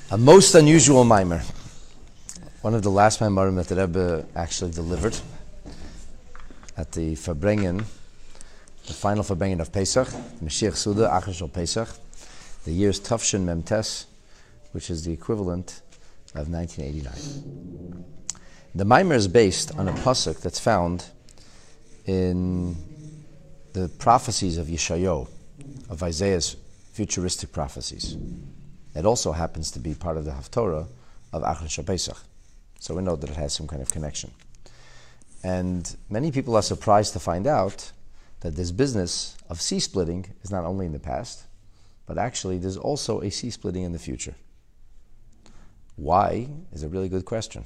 A most unusual mimer. One of the last mimerim that the Rebbe actually delivered at the Farbrengen, the final Farbrengen of Pesach, Mashiach Suda, Achar Shel Pesach. The year is Tafshin Memtes, which is the equivalent of 1989. The mimer is based on a pasuk that's found in the prophecies of Yeshayahu, of Isaiah's futuristic prophecies. It also happens to be part of the Haftorah of Achar Shel Pesach. So we know that it has some kind of connection. And many people are surprised to find out that this business of sea splitting is not only in the past, but actually there's also a sea splitting in the future. Why is a really good question.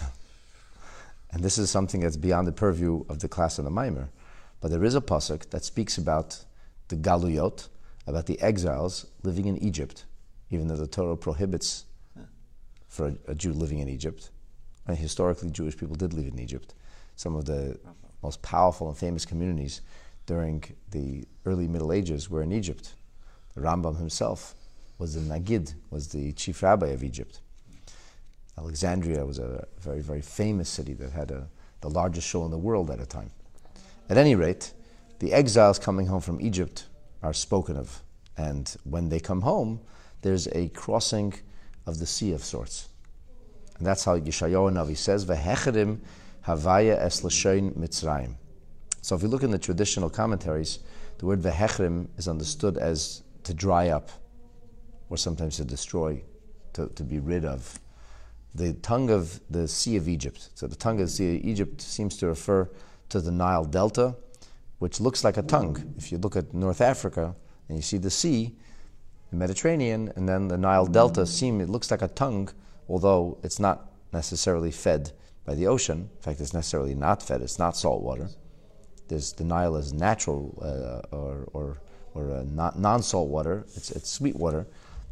And this is something that's beyond the purview of the class of the Maimer. But there is a pasuk that speaks about the Galuyot, about the exiles living in Egypt, even though the Torah prohibits for a Jew living in Egypt. And historically, Jewish people did live in Egypt. Some of the most powerful and famous communities during the early Middle Ages were in Egypt. The Rambam himself was the Nagid, was the chief rabbi of Egypt. Alexandria was a very, very famous city that had the largest shul in the world at a time. At any rate, the exiles coming home from Egypt are spoken of. And when they come home, there's a crossing of the sea of sorts. And that's how Yeshayahu Navi says, V'hecherim havaya es l'shein Mitzrayim. So if you look in the traditional commentaries, the word V'hecherim is understood as to dry up, or sometimes to destroy, to be rid of. The tongue of the Sea of Egypt. So the tongue of the Sea of Egypt seems to refer to the Nile Delta, which looks like a tongue. If you look at North Africa and you see the sea, the Mediterranean, and then the Nile Delta, it looks like a tongue, although it's not necessarily fed by the ocean. In fact, it's necessarily not fed. It's not salt water. The Nile is natural or non-salt water. It's sweet water.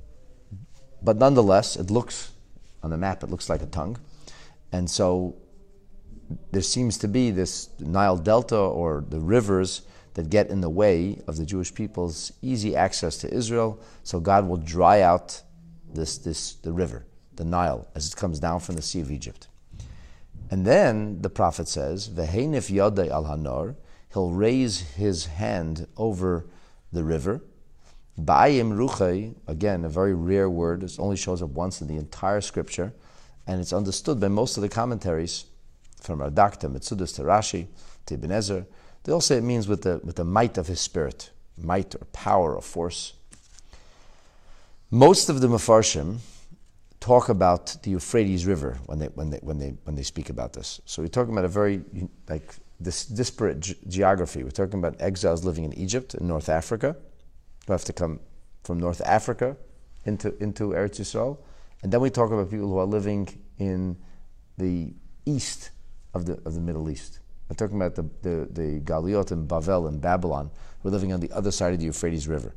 But nonetheless, it looks, on the map, it looks like a tongue. And so there seems to be this Nile Delta, or the rivers that get in the way of the Jewish people's easy access to Israel. So God will dry out the river, the Nile, as it comes down from the Sea of Egypt. And then the prophet says, V'heinif yadai al hanar, he'll raise his hand over the river. Ba'ayim ruchai, again, a very rare word. It only shows up once in the entire scripture, and it's understood by most of the commentaries, from Radak to Metzudas to Rashi to Ibn Ezer. They all say it means with the might of his spirit, might or power or force. Most of the Mefarshim talk about the Euphrates River when they speak about this. So we're talking about a very disparate geography. We're talking about exiles living in Egypt and North Africa, who have to come from North Africa into Eretz Yisrael, and then we talk about people who are living in the east of the Middle East. We're talking about the Galuyot and Bavel and Babylon, who are living on the other side of the Euphrates River.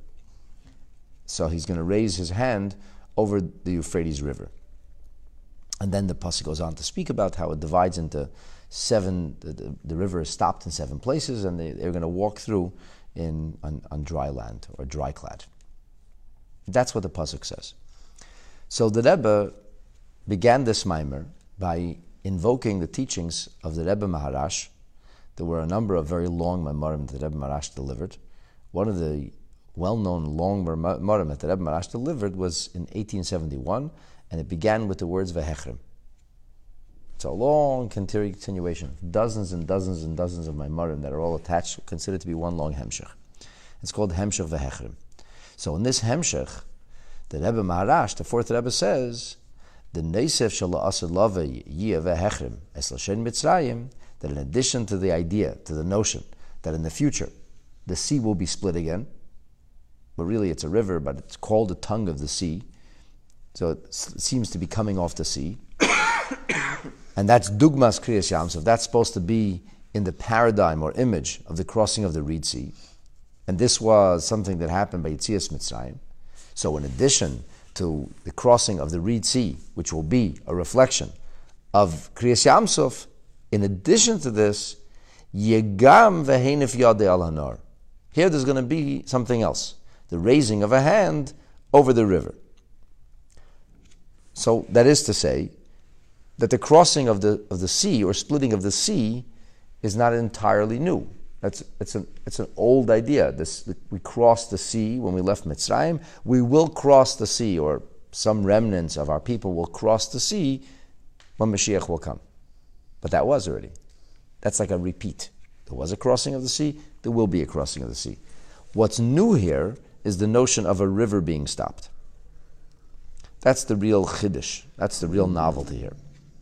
So he's going to raise his hand over the Euphrates River. And then the pasuk goes on to speak about how it divides into seven, the river is stopped in 7 places, and they're going to walk through on dry land, or dry clad. That's what the pasuk says. So the Rebbe began this mimer by invoking the teachings of the Rebbe Maharash. There were a number of very long Maimarim that the Rebbe Maharash delivered. One of the well-known long Maimarim that the Rebbe Maharash delivered was in 1871, and it began with the words V'hechrim. It's a long continuation, dozens and dozens and dozens of Maimarim that are all attached, considered to be one long Hemshech. It's called Hemshech V'hechrim. So in this Hemshech, the Rebbe Maharash, the fourth Rebbe, says, the Neisef Shala Asad Lava Yiyah V'hechrim Es L'Shen Mitzrayim, that in addition to the idea, to the notion, that in the future the sea will be split again, but really it's a river, but it's called the tongue of the sea, so it seems to be coming off the sea, and that's Dugmas Kriyas Yamsuf, that's supposed to be in the paradigm or image of the crossing of the Reed Sea, and this was something that happened by Yetzias Mitzrayim. So in addition to the crossing of the Reed Sea, which will be a reflection of Kriyas Yamsuf, in addition to this, Yegam V'heinif Yadei al Hanar. Here there's going to be something else, the raising of a hand over the river. So that is to say that the crossing of the sea or splitting of the sea is not entirely new. It's an old idea. We crossed the sea when we left Mitzrayim. We will cross the sea, or some remnants of our people will cross the sea when Mashiach will come. But that was already. That's like a repeat. There was a crossing of the sea. There will be a crossing of the sea. What's new here is the notion of a river being stopped. That's the real chiddush. That's the real novelty here.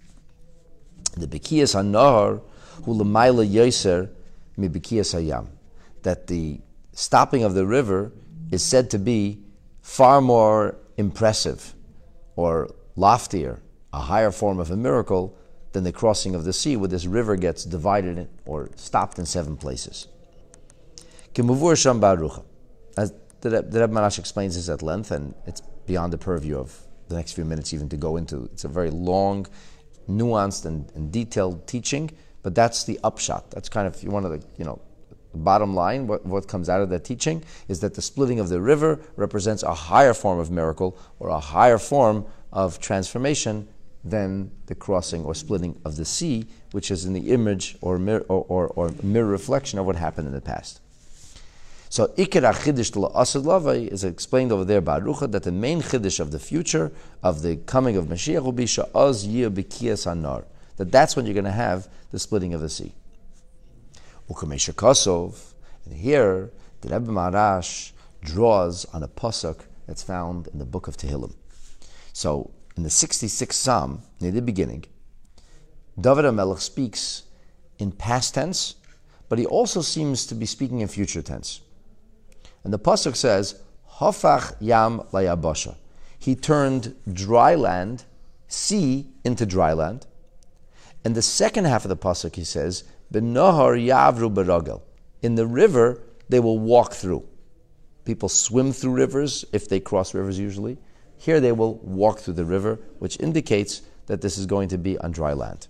The Bikiyas HaNahar hu l'mayla yoser mi Bikiyas HaYam. That the stopping of the river is said to be far more impressive or loftier, a higher form of a miracle than the crossing of the sea, where this river gets divided or stopped in 7 places. Kimuvur Sham Baruch. As the Rebbe Maharash explains this at length, and it's beyond the purview of the next few minutes even to go into. It's a very long, nuanced, and detailed teaching, but that's the upshot. That's kind of one of the, the bottom line. What comes out of that teaching is that the splitting of the river represents a higher form of miracle or a higher form of transformation than the crossing or splitting of the sea, which is in the image or mirror reflection of what happened in the past. So Ikar HaChiddush L'Asad Lavai is explained over there by Arucha that the main Chiddush of the future, of the coming of Mashiach, will be Sha'az Yir B'Kiyas HaNar. That's when you're going to have the splitting of the sea. Ukamesha Kosov, and here the Rebbe Maharash draws on a pasuk that's found in the book of Tehillim. So in the 66th Psalm, near the beginning, David HaMelech speaks in past tense, but he also seems to be speaking in future tense. And the pasuk says, Hafach Yam Layabasha. He turned dry land, sea, into dry land. And the second half of the pasuk, he says, B'Nahar Yavru Baragel. In the river, they will walk through. People swim through rivers, if they cross rivers usually. Here they will walk through the river, which indicates that this is going to be on dry land.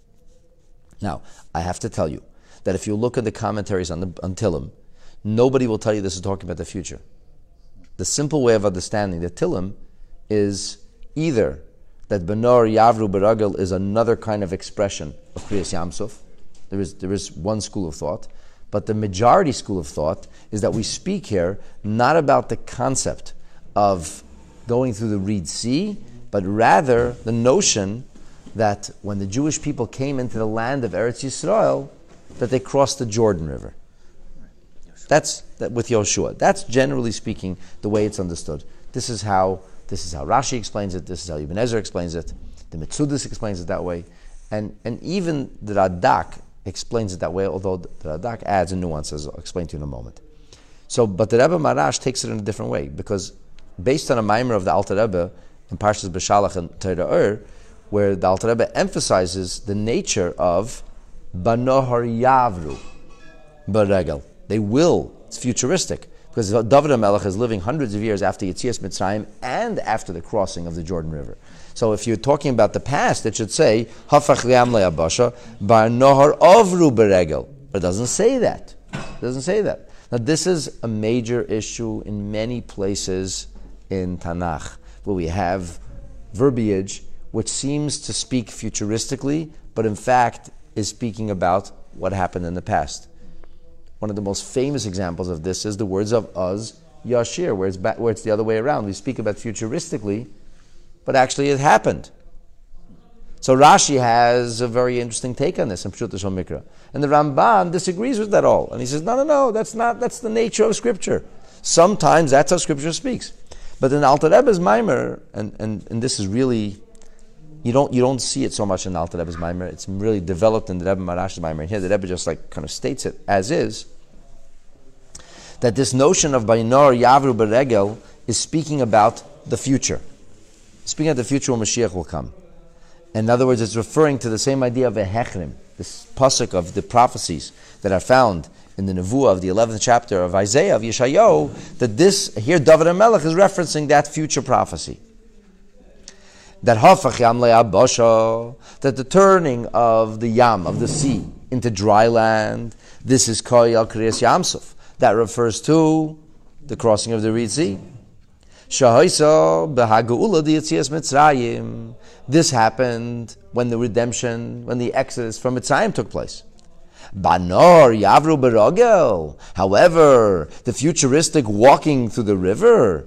Now, I have to tell you that if you look at the commentaries on Tehillim, nobody will tell you this is talking about the future. The simple way of understanding the Tehillim is either that Benar Yavru Baragel is another kind of expression of Kriyas Yamsuf. There is one school of thought, but the majority school of thought is that we speak here not about the concept of going through the Reed Sea, but rather the notion that when the Jewish people came into the land of Eretz Yisrael, that they crossed the Jordan River. That's with Yoshua. That's generally speaking the way it's understood. This is how Rashi explains it. This is how Ibn Ezra explains it. The Metzudas explains it that way, and even the Radak explains it that way. Although the Radak adds a nuance, as I'll explain to you in a moment. So, but the Rebbe Maharash takes it in a different way, because based on a Maimer of the Alter Rebbe in Parshas B'Shalach and Torah, where the Alter Rebbe emphasizes the nature of Banohar Yavru Baregel. They will. It's futuristic, because David HaMelech is living hundreds of years after Yetzias Mitzrayim and after the crossing of the Jordan River. So if you're talking about the past, it should say Hafach Liam Le'abasha Banohar Avru Baregel. But it doesn't say that. It doesn't say that. Now this is a major issue in many places in Tanakh, where we have verbiage which seems to speak futuristically, but in fact is speaking about what happened in the past. One of the most famous examples of this is the words of Uz Yashir, where it's the other way around. We speak about futuristically, but actually it happened. So Rashi has a very interesting take on this in Pshuta Shal Mikra. And the Ramban disagrees with that all. And he says, no, that's the nature of Scripture. Sometimes that's how Scripture speaks. But in Alter Rebbe's Maimer, and this is really, you don't see it so much in Alter Rebbe's Maimer. It's really developed in the Rebbe Maharash's Maimer. And here the Rebbe just kind of states it as is, that this notion of Bainor Yavru Beregel is speaking about the future. Speaking of the future when Mashiach will come. In other words, it's referring to the same idea of a Hechrim, this pasuk of the prophecies that are found in the Nevuah of the 11th chapter of Isaiah, of Yeshayahu, that this, here David HaMelech is referencing that future prophecy. That Hafach Yam Le'abasha, that the turning of the Yam, of the sea, into dry land, this is Koyal Kriyas Yamsuf. That refers to the crossing of the Reed Sea. Shahoisa b'hagula d'yetzias Mitzrayim. This happened when the redemption, when the exodus from Mitzrayim took place. Banor Yavru Berogel. However, the futuristic walking through the river,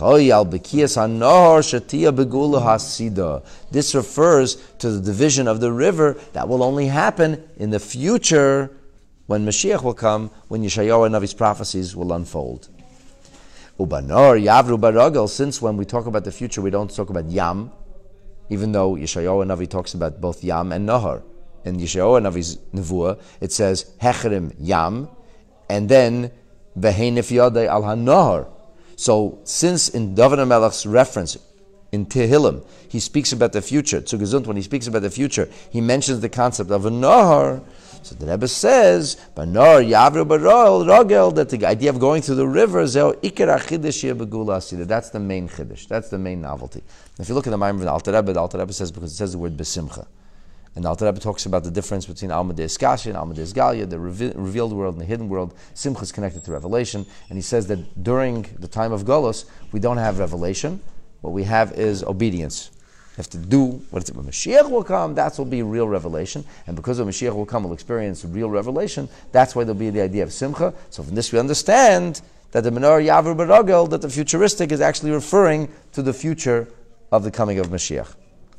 this refers to the division of the river that will only happen in the future when Mashiach will come, when Yeshayahu Navi's prophecies will unfold. Ubanor Yavru Berogel. Since when we talk about the future, we don't talk about Yam, even though Yeshayahu Navi talks about both Yam and Nahar. In Yeshayahu Navi's Nevuah, it says Hechrim Yam, and then V'heinif Yadei al HaNahar. So, since in David HaMelech's reference in Tehillim, he speaks about the future, Tzugazund, when he speaks about the future, he mentions the concept of a Nahar. So the Rebbe says, Banor Yavru Berogel, that the idea of going through the river, that's the main chiddush, that's the main novelty. If you look at the Maimon of the Alter Rebbe says, because it says the word Besimcha. And the Alter Rebbe talks about the difference between Alma Deis Kasha and Alma Deis Galia, the revealed world and the hidden world. Simcha is connected to revelation. And he says that during the time of Golus, we don't have revelation. What we have is obedience. You have to do what it's, when Mashiach will come, that will be real revelation. And because when Mashiach will come, we'll experience real revelation. That's why there'll be the idea of Simcha. So from this we understand that the Menor Yavru Berogel, that the futuristic is actually referring to the future of the coming of Mashiach.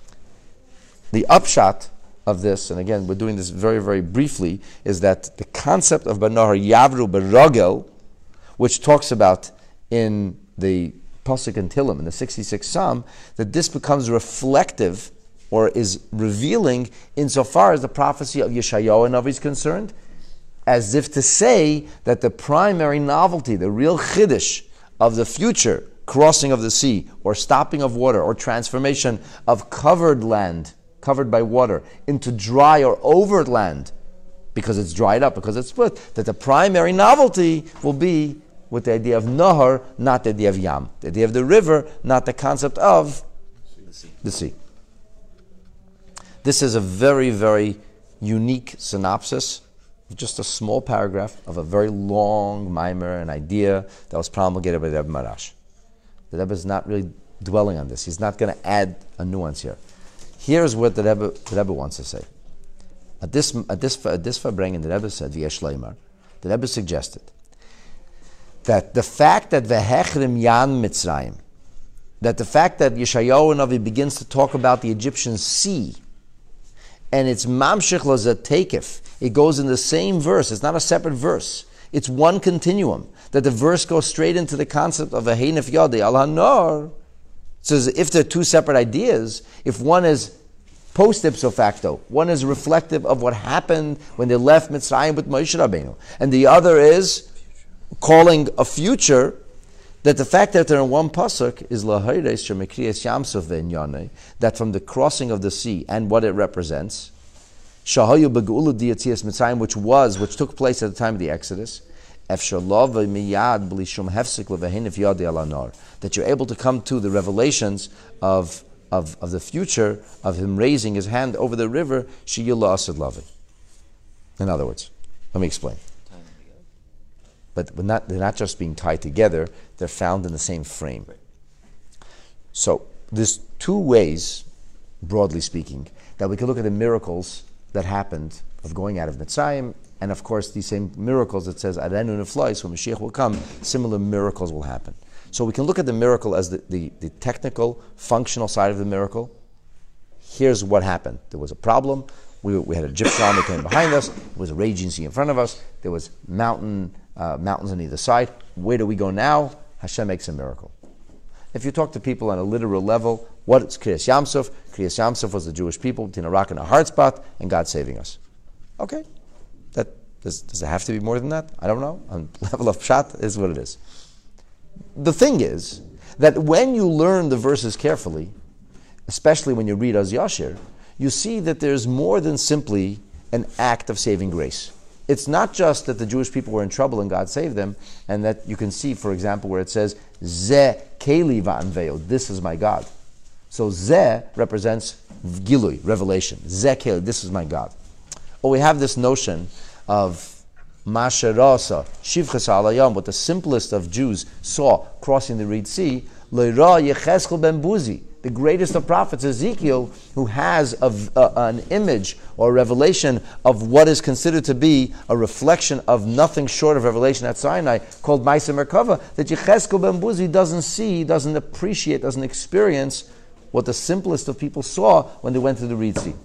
The upshot of this, and again, we're doing this very, very briefly, is that the concept of Banor Yavru Berogel, which talks about in the Pasuk in Tehillim, in the 66th Psalm, that this becomes reflective, or is revealing, insofar as the prophecy of Yeshayahu Navi is concerned, as if to say that the primary novelty, the real chiddush of the future crossing of the sea, or stopping of water, or transformation of covered land, covered by water, into dry or over land, because it's dried up, because it's split, that the primary novelty will be with the idea of Nahar, not the idea of Yam. The idea of the river, not the concept of the sea. This is a very, very unique synopsis, just a small paragraph of a very long mimer, an idea that was promulgated by the Rebbe Marash. The Rebbe is not really dwelling on this. He's not going to add a nuance here. Here's what the Rebbe wants to say. At this Farbrengen, the Rebbe said, V'yesh Leimar, the Rebbe suggested that the fact that V'hechrim Yan Mitzrayim, that the fact that Yeshayahu Navi begins to talk about the Egyptian sea, and it's Mamshech Lazatekef, it goes in the same verse, it's not a separate verse, it's one continuum, that the verse goes straight into the concept of V'heinif Yadei al HaNahar. So if they're two separate ideas, if one is post ipso facto, one is reflective of what happened when they left Mitzrayim with Moshe Rabbeinu, and the other is calling a future, that the fact that they're in one pasuk is lahayres shemikriyas yamsuf ve'inyanei, that from the crossing of the sea and what it represents, shahayu begeula diyatzias Mitzrayim, which took place at the time of the Exodus, efshalav miyad b'lishum hefsik levehinif yadi alanar, that you're able to come to the revelations of the future of him raising his hand over the river, sheyula asad lavi. In other words, let me explain. But they're not just being tied together, they're found in the same frame. So there's two ways, broadly speaking, that we can look at the miracles that happened of going out of Mitzrayim, and of course these same miracles that says, Arenu Neflois, when Mashiach will come, similar miracles will happen. So we can look at the miracle as the technical, functional side of the miracle. Here's what happened. There was a problem. We had an Egyptian army came behind us. There was a raging sea in front of us. There was mountains on either side. Where do we go now? Hashem makes a miracle. If you talk to people on a literal level, what is Kriyas Yamsuf? Kriyas Yamsuf was the Jewish people between a rock and a hard spot, and God saving us. Okay. Does it have to be more than that? I don't know. On level of pshat is what it is. The thing is that when you learn the verses carefully, especially when you read Az Yashir, you see that there's more than simply an act of saving grace. It's not just that the Jewish people were in trouble and God saved them, and that you can see, for example, where it says, Zeh Keli Va'anveo, this is my God. So Zeh represents Gilui, revelation. Zeh Keli, this is my God. Or we have this notion of Masherasa, Shivchas Alayam, what the simplest of Jews saw crossing the Red Sea, Leira Yecheskel ben Buzi, the greatest of prophets, Ezekiel, who has an image or a revelation of what is considered to be a reflection of nothing short of revelation at Sinai, called Maisa Merkava, that Yecheskel ben Buzi doesn't see, doesn't appreciate, doesn't experience what the simplest of people saw when they went to the Red Sea.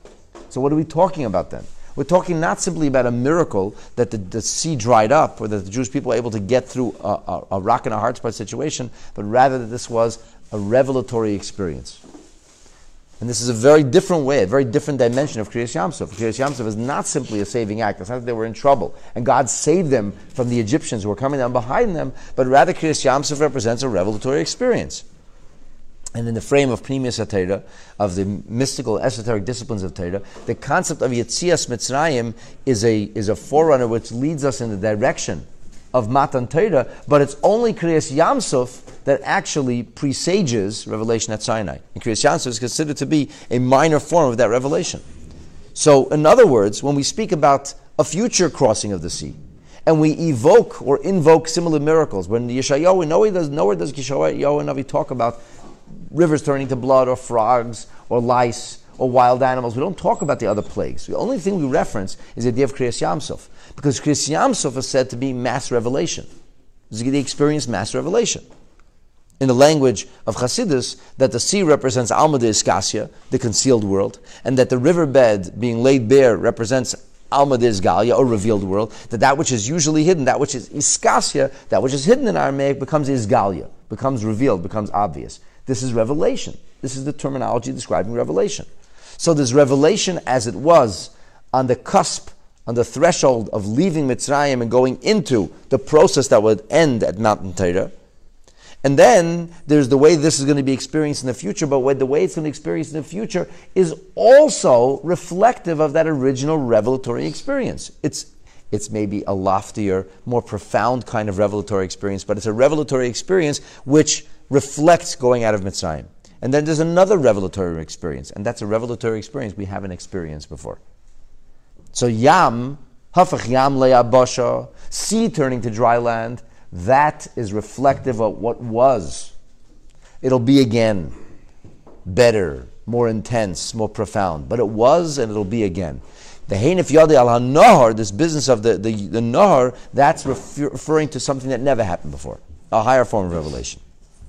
So what are we talking about then? We're talking not simply about a miracle that the sea dried up or that the Jewish people were able to get through a rock and a hard spot situation, but rather that this was a revelatory experience. And this is a very different way, a very different dimension of Kriyas Yamsuf. Kriyas Yamsuf is not simply a saving act. It's not that they were in trouble and God saved them from the Egyptians who were coming down behind them, but rather Kriyas Yamsuf represents a revelatory experience. And in the frame of Pnimius HaTorah, of the mystical, esoteric disciplines of Torah, the concept of Yetzias Mitzrayim is a forerunner which leads us in the direction of Matan Torah, but it's only Kriyas Yamsuf that actually presages revelation at Sinai. And Kriyas Yamsuf is considered to be a minor form of that revelation. So, in other words, when we speak about a future crossing of the sea, and we evoke or invoke similar miracles, when Yeshayahu, nowhere does Yeshayahu Navi talk about rivers turning to blood, or frogs, or lice, or wild animals. We don't talk about the other plagues. The only thing we reference is the idea of Kriyas Yamsuf, because Kriyas Yamsuf is said to be mass revelation. They experience mass revelation. In the language of Chassidus, that the sea represents Alma de Iskasia, the concealed world, and that the riverbed being laid bare represents Alma de Isgalia, or revealed world, that which is usually hidden, that which is Iskasia, that which is hidden in Aramaic becomes Isgalia, becomes revealed, becomes obvious. This is revelation. This is the terminology describing revelation. So there's revelation as it was on the cusp, on the threshold of leaving Mitzrayim and going into the process that would end at Mount Torah. And then there's the way this is going to be experienced in the future, but the way it's going to be experienced in the future is also reflective of that original revelatory experience. It's maybe a loftier, more profound kind of revelatory experience, but it's a revelatory experience which reflects going out of Mitzrayim. And then there's another revelatory experience, and that's a revelatory experience we haven't experienced before. So Yam, Hafach Yam Le'abasha, sea turning to dry land, that is reflective of what was. It'll be again, better, more intense, more profound. But it was and it'll be again. The Heinif Yadi al HaNahar, this business of the Nahar, that's referring to something that never happened before, a higher form of revelation.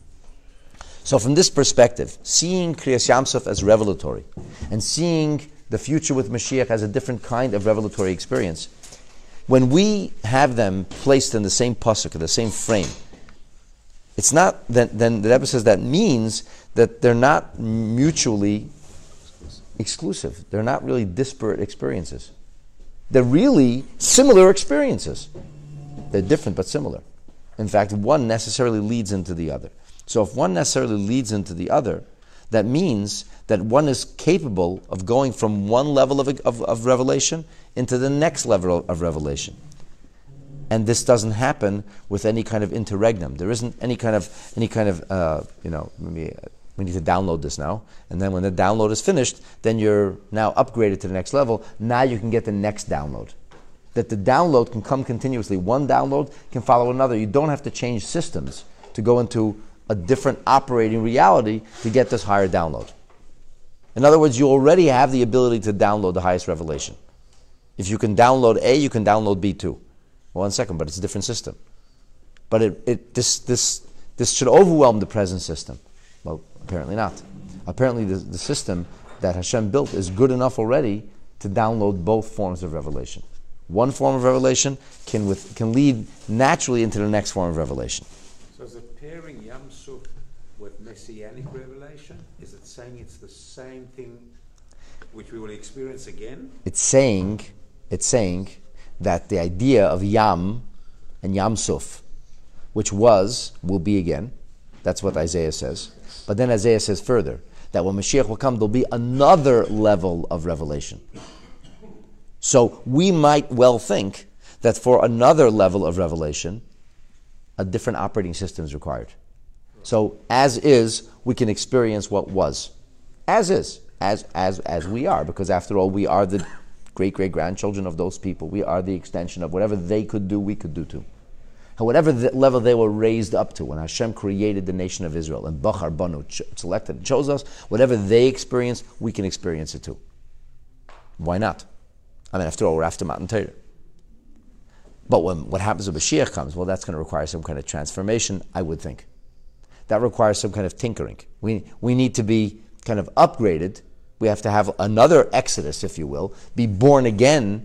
So from this perspective, seeing Kriyas Yamsuf as revelatory and seeing the future with Mashiach as a different kind of revelatory experience, when we have them placed in the same pasuk, in the same frame, it's not, then the Rebbe says that means that they're not mutually exclusive. They're not really disparate experiences. They're really similar experiences. They're different but similar. In fact, one necessarily leads into the other. So if one necessarily leads into the other, that means that one is capable of going from one level of revelation into the next level of revelation. And this doesn't happen with any kind of interregnum. There isn't any kind of maybe we need to download this now, and then when the download is finished, then you're now upgraded to the next level. Now you can get the next download. That the download can come continuously. One download can follow another. You don't have to change systems to go into a different operating reality to get this higher download. In other words, you already have the ability to download the highest revelation. If you can download A, you can download B too. 1 second, but it's a different system. But this should overwhelm the present system. Well, apparently not. Apparently the system that Hashem built is good enough already to download both forms of revelation. One form of revelation can lead naturally into the next form of revelation. So is it pairing Yam Suf with Messianic revelation? Is it saying it's the same thing which we will experience again? It's saying that the idea of Yam and Yam Suf, which will be again. That's what Isaiah says. But then Isaiah says further, that when Mashiach will come, there'll be another level of revelation. So we might well think that for another level of revelation, a different operating system is required. So as is, we can experience what was. As is, as we are, because after all, we are the great-great-grandchildren of those people. We are the extension of whatever they could do, we could do too. And whatever the level they were raised up to, when Hashem created the nation of Israel, and Bachar Banu selected and chose us, whatever they experienced, we can experience it too. Why not? I mean, after all, we're after Matan Torah. But when what happens when Mashiach comes, well, that's going to require some kind of transformation, I would think. That requires some kind of tinkering. We need to be kind of upgraded. We have to have another exodus, if you will, be born again.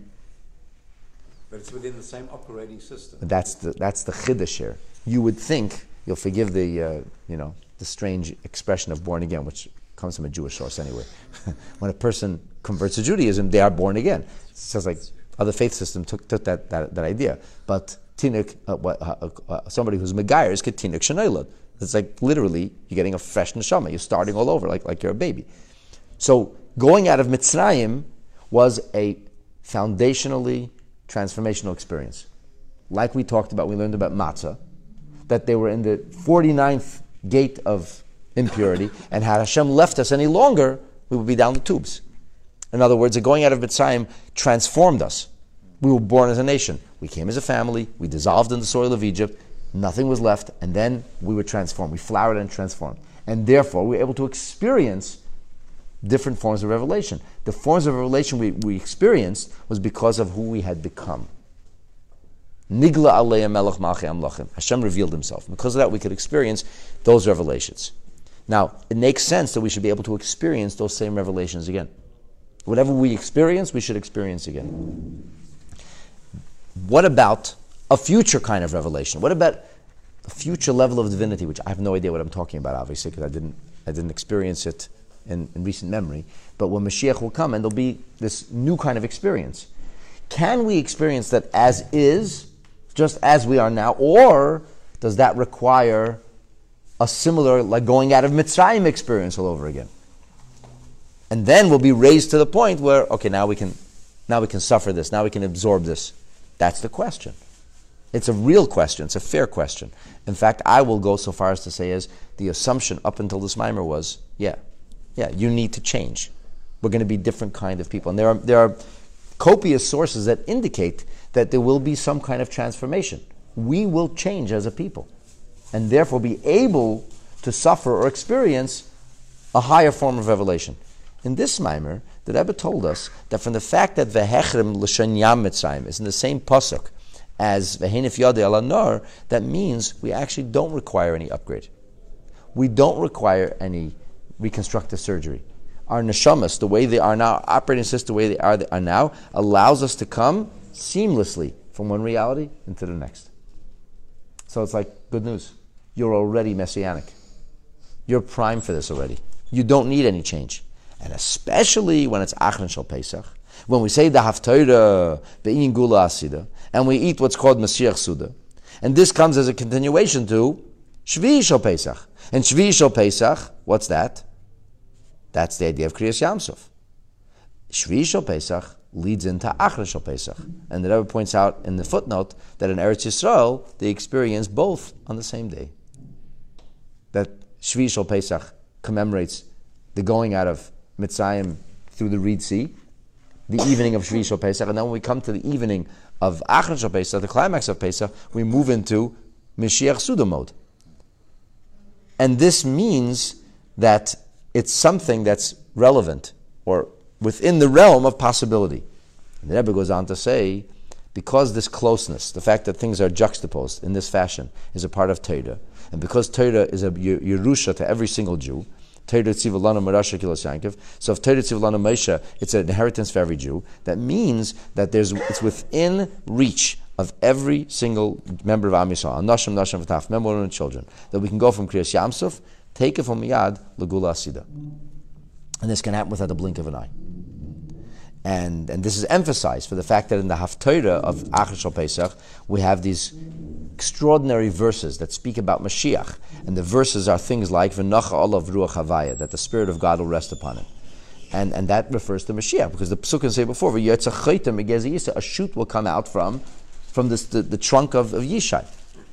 But it's within the same operating system. That's the chiddush here. You would think, you'll forgive the strange expression of born again, which comes from a Jewish source anyway. When a person converts to Judaism, they are born again. It sounds like other faith systems took that idea. But tinuk, somebody who's megayers get tinuk shenayla. It's like literally you're getting a fresh neshama. You're starting all over, like you're a baby. So going out of Mitzrayim was a foundationally transformational experience. Like we talked about, we learned about matzah, that they were in the 49th gate of impurity, and had Hashem left us any longer, we would be down the tubes. In other words, the going out of Mitzrayim transformed us. We were born as a nation. We came as a family, we dissolved in the soil of Egypt, nothing was left, and then we were transformed. We flowered and transformed. And therefore, we were able to experience different forms of revelation. The forms of revelation we experienced was because of who we had become. Nigla Aleya Melech Malchei Amlachim. Hashem revealed himself. Because of that, we could experience those revelations. Now, it makes sense that we should be able to experience those same revelations again. Whatever we experience, we should experience again. What about a future kind of revelation? What about a future level of divinity, which I have no idea what I'm talking about, obviously, because I didn't experience it in recent memory. But when Mashiach will come, and there'll be this new kind of experience. Can we experience that as is, just as we are now, or does that require a similar, like going out of Mitzrayim experience all over again? And then we'll be raised to the point where, okay, now we can suffer this, now we can absorb this. That's the question. It's a real question, it's a fair question. In fact, I will go so far as to say as the assumption up until this mimer was, yeah, you need to change. We're going to be different kind of people. And there are copious sources that indicate that there will be some kind of transformation. We will change as a people, and therefore be able to suffer or experience a higher form of revelation. In this mimer, the Rebbe told us that from the fact that Vehechrim L'Shen Yam Mitzrayim is in the same pasuk as Vehenif Yadei Ala Nar, that means we actually don't require any upgrade. We don't require any reconstructive surgery. Our neshamas, the way they are now, operating system, the way they are now, allows us to come seamlessly from one reality into the next. So it's like, good news. You're already messianic. You're primed for this already. You don't need any change. And especially when it's Achron Shel Pesach, when we say the Haftarah, Be'in Gula Asida, and we eat what's called Mashiach Suda. And this comes as a continuation to Shvi Shel Pesach. And Shvi Shel Pesach, what's that? That's the idea of Kriyas Yamsuf. Shvi Shel Pesach leads into Achron Shel Pesach. And the Rebbe points out in the footnote that in Eretz Yisrael, they experience both on the same day. That Shvi Shel Pesach commemorates the going out of Mitzrayim through the Reed Sea, the evening of Shvi Shel Pesach, and then when we come to the evening of Achron Shel Pesach, the climax of Pesach, we move into Mashiach Suda mode. And this means that it's something that's relevant, or within the realm of possibility. And the Rebbe goes on to say, because this closeness, the fact that things are juxtaposed in this fashion, is a part of Torah, and because Torah is a Yerusha to every single Jew, Torah Tziva Lanu Marasha Kilas Yankiv. So if Torah Tziva Lanu Moshe, it's an inheritance for every Jew. That means that it's within reach of every single member of Am Yisrael, Nashim V'taf, men, women, and children, that we can go from Kriyas Yamsuf, take it from Miyad, L'Gula Asida. And this can happen without the blink of an eye. And this is emphasized for the fact that in the Haftarah of Achron Shel Pesach, we have these extraordinary verses that speak about Mashiach. And the verses are things like V'nacha Olav Ruach Havaya, that the Spirit of God will rest upon him. And that refers to Mashiach, because the Psukim say before, a shoot will come out from the trunk of Yishai.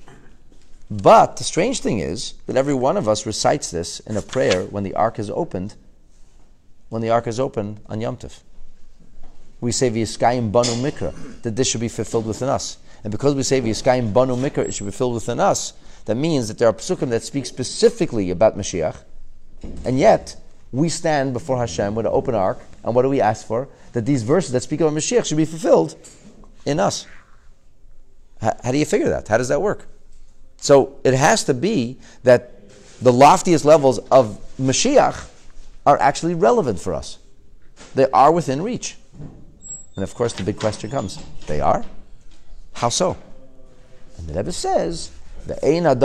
But the strange thing is that every one of us recites this in a prayer when the ark is opened on Yom Tov. we say V'yiskayim banu mikra, that this should be fulfilled within us. And because we say V'yiskayim banu mikra, it should be filled within us, that means that there are psukim that speak specifically about Mashiach, and yet we stand before Hashem with an open ark, and what do we ask for? That these verses that speak about Mashiach should be fulfilled in us. How do you figure that? How does that work? So it has to be that the loftiest levels of Mashiach are actually relevant for us. They are within reach. And of course the big question comes, they are? How so? And the Rebbe says, this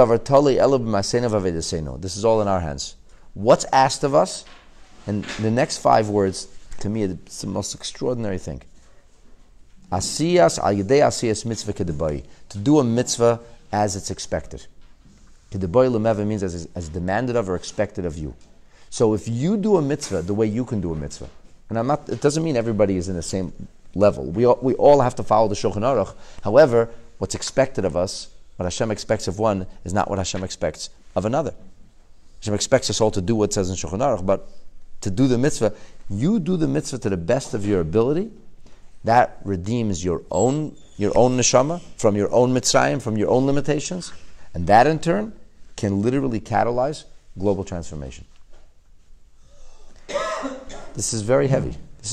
is all in our hands. What's asked of us? And the next 5 words, to me, it's the most extraordinary thing. Asiyas al yedei asiyas mitzvah kedebai. To do a mitzvah as it's expected. Kedebai lemeva means as demanded of or expected of you. So if you do a mitzvah the way you can do a mitzvah, and it doesn't mean everybody is in the same level. We all have to follow the Shulchan Aruch. However, what's expected of us, what Hashem expects of one, is not what Hashem expects of another. Hashem expects us all to do what it says in Shulchan Aruch, but to do the mitzvah, you do the mitzvah to the best of your ability. That redeems your own neshama from your own mitzrayim, from your own limitations, and that in turn can literally catalyze global transformation. This is very heavy. This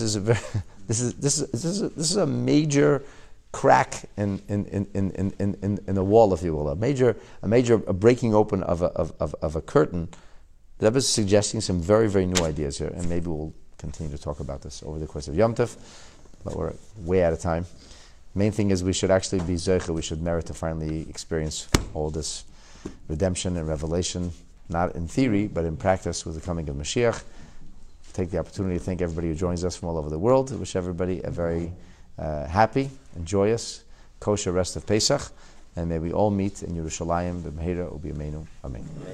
is a major crack in the wall, if you will, a major breaking open of a curtain. The Rebbe is suggesting some very, very new ideas here, and maybe we'll continue to talk about this over the course of Yom Tov, but we're way out of time. Main thing is we should actually be zeicha, we should merit to finally experience all this redemption and revelation, not in theory, but in practice with the coming of Mashiach. Take the opportunity to thank everybody who joins us from all over the world. I wish everybody a very happy and joyous, kosher rest of Pesach, and may we all meet in Yerushalayim, b'mehira u'b'yameinu. Amen.